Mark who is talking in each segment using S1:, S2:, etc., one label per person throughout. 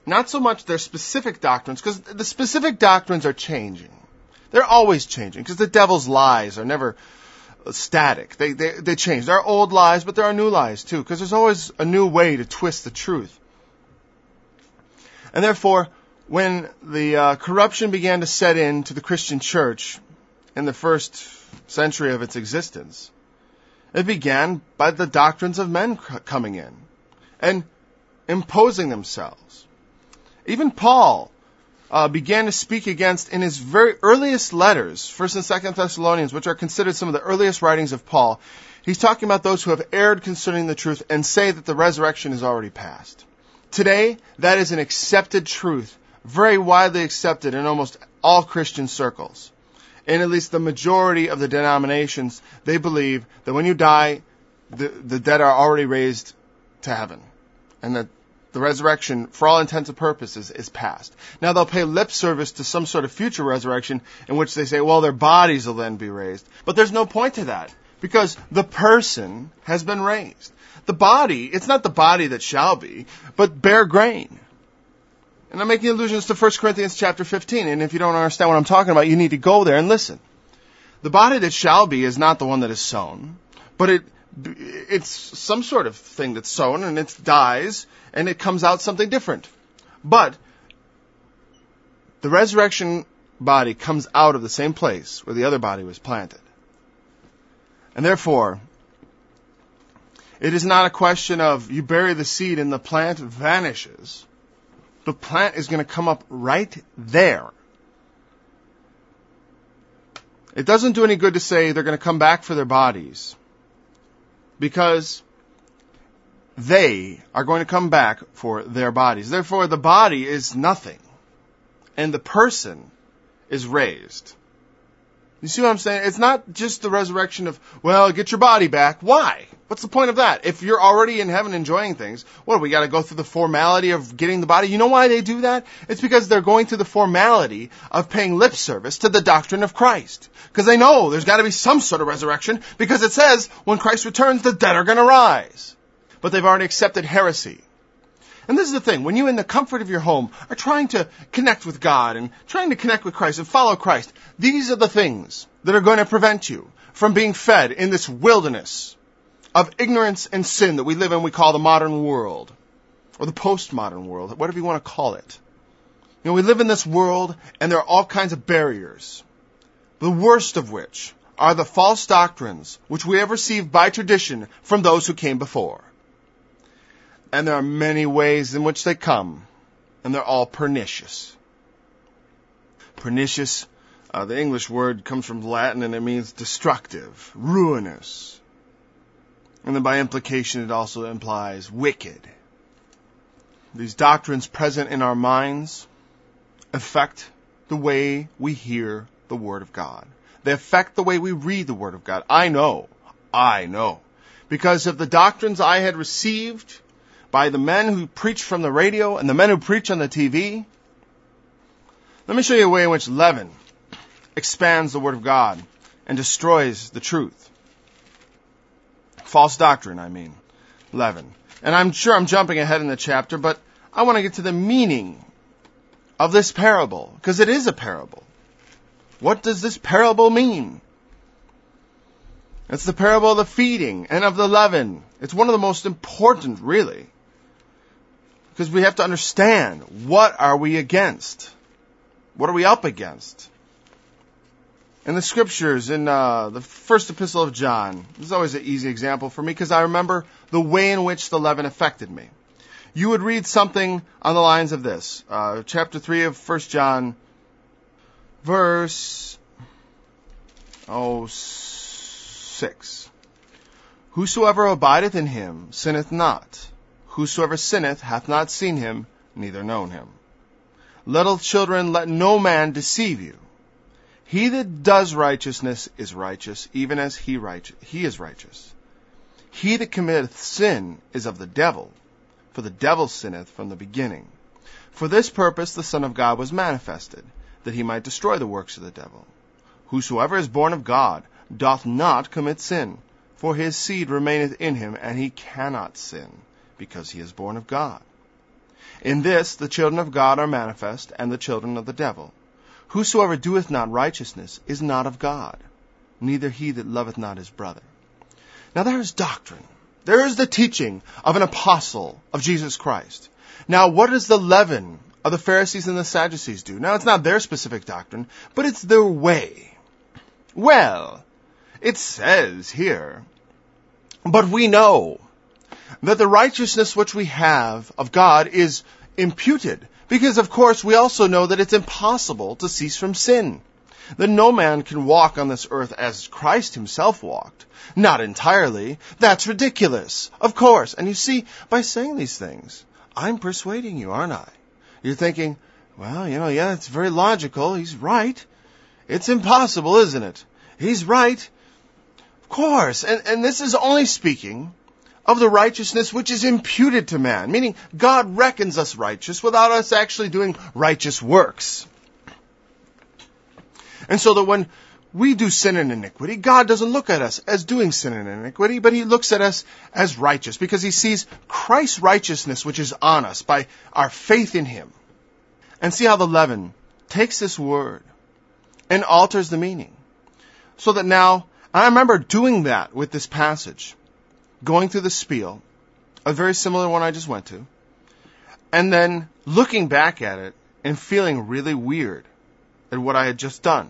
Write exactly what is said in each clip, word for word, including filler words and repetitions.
S1: not so much their specific doctrines, because the specific doctrines are changing. They're always changing, because the devil's lies are never static. They, they, they change. There are old lies, but there are new lies too, because there's always a new way to twist the truth. And therefore, when the uh, corruption began to set in to the Christian church in the first century of its existence, it began by the doctrines of men coming in and imposing themselves. Even Paul uh, began to speak against, in his very earliest letters, First and Second Thessalonians, which are considered some of the earliest writings of Paul, he's talking about those who have erred concerning the truth and say that the resurrection is already past. Today, that is an accepted truth, very widely accepted in almost all Christian circles. In at least the majority of the denominations, they believe that when you die, the, the dead are already raised to heaven. And that the resurrection, for all intents and purposes, is past. Now they'll pay lip service to some sort of future resurrection in which they say, well, their bodies will then be raised. But there's no point to that, because the person has been raised. The body, it's not the body that shall be, but bare grain. And I'm making allusions to First Corinthians chapter fifteen, and if you don't understand what I'm talking about, you need to go there and listen. The body that shall be is not the one that is sown, but it it's some sort of thing that's sown, and it dies, and it comes out something different. But the resurrection body comes out of the same place where the other body was planted. And therefore, it is not a question of you bury the seed and the plant vanishes. The plant is going to come up right there. It doesn't do any good to say they're going to come back for their bodies, because they are going to come back for their bodies. Therefore, the body is nothing, and the person is raised. You see what I'm saying? It's not just the resurrection of, well, get your body back. Why? What's the point of that? If you're already in heaven enjoying things, what, we got to go through the formality of getting the body? You know why they do that? It's because they're going through the formality of paying lip service to the doctrine of Christ. Because they know there's got to be some sort of resurrection, because it says when Christ returns, the dead are going to rise. But they've already accepted heresy. And this is the thing, when you in the comfort of your home are trying to connect with God and trying to connect with Christ and follow Christ, these are the things that are going to prevent you from being fed in this wilderness of ignorance and sin that we live in, we call the modern world, or the postmodern world, whatever you want to call it. You know, we live in this world, and there are all kinds of barriers, the worst of which are the false doctrines which we have received by tradition from those who came before. And there are many ways in which they come, and they're all pernicious. Pernicious, uh, the English word comes from Latin, and it means destructive, ruinous. And then by implication, it also implies wicked. These doctrines present in our minds affect the way we hear the Word of God. They affect the way we read the Word of God. I know, I know. Because of the doctrines I had received by the men who preach from the radio and the men who preach on the T V. Let me show you a way in which leaven expands the Word of God and destroys the truth. False doctrine, I mean. Leaven. And I'm sure I'm jumping ahead in the chapter, but I want to get to the meaning of this parable, because it is a parable. What does this parable mean? It's the parable of the feeding and of the leaven. It's one of the most important, really. Because we have to understand, what are we against? What are we up against? In the scriptures, in uh, the first epistle of John, this is always an easy example for me, because I remember the way in which the leaven affected me. You would read something on the lines of this. Uh, chapter three of First John, verse oh, six. Whosoever abideth in him sinneth not. Whosoever sinneth hath not seen him, neither known him. Little children, let no man deceive you. He that does righteousness is righteous, even as he, righteous, he is righteous. He that committeth sin is of the devil, for the devil sinneth from the beginning. For this purpose the Son of God was manifested, that he might destroy the works of the devil. Whosoever is born of God doth not commit sin, for his seed remaineth in him, and he cannot sin, because he is born of God. In this the children of God are manifest, and the children of the devil. Whosoever doeth not righteousness is not of God, neither he that loveth not his brother. Now there is doctrine. There is the teaching of an apostle of Jesus Christ. Now what does the leaven of the Pharisees and the Sadducees do? Now it's not their specific doctrine, but it's their way. Well, it says here, but we know that the righteousness which we have of God is imputed, because of course we also know that it's impossible to cease from sin. That no man can walk on this earth as Christ himself walked. Not entirely. That's ridiculous. Of course. And you see, by saying these things, I'm persuading you, aren't I? You're thinking, well, you know, yeah, it's very logical. He's right. It's impossible, isn't it? He's right. Of course. And, and this is only speaking of the righteousness which is imputed to man. Meaning, God reckons us righteous without us actually doing righteous works. And so that when we do sin and iniquity, God doesn't look at us as doing sin and iniquity, but he looks at us as righteous because he sees Christ's righteousness which is on us by our faith in him. And see how the leaven takes this word and alters the meaning. So that now, I remember doing that with this passage, going through the spiel, a very similar one I just went to, and then looking back at it and feeling really weird at what I had just done.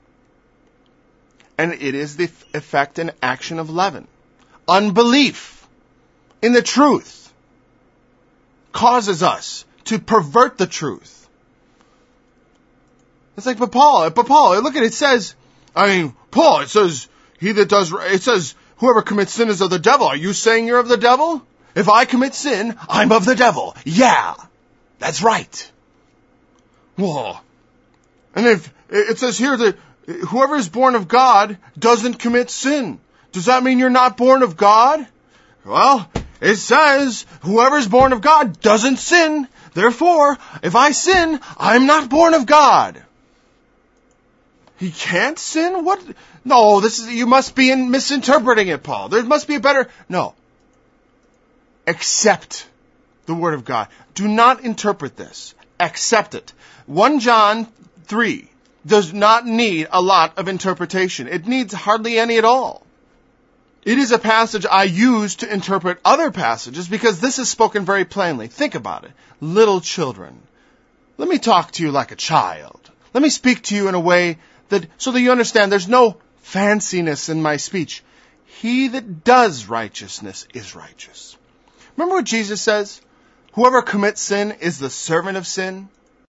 S1: And it is the effect and action of leaven. Unbelief in the truth causes us to pervert the truth. It's like, but Paul, but Paul, look at it, it says, I mean, Paul, it says, he that does, it says, whoever commits sin is of the devil. Are you saying you're of the devil? If I commit sin, I'm of the devil. Yeah, that's right. Whoa. And if it says here that whoever is born of God doesn't commit sin, does that mean you're not born of God? Well, it says whoever is born of God doesn't sin. Therefore, if I sin, I'm not born of God. He can't sin? What? No, this is, you must be in misinterpreting it, Paul. There must be a better, no. Accept the word of God. Do not interpret this. Accept it. First John three does not need a lot of interpretation. It needs hardly any at all. It is a passage I use to interpret other passages because this is spoken very plainly. Think about it. Little children, let me talk to you like a child. Let me speak to you in a way that, so that you understand there's no fanciness in my speech. He that does righteousness is righteous. Remember what Jesus says? Whoever commits sin is the servant of sin.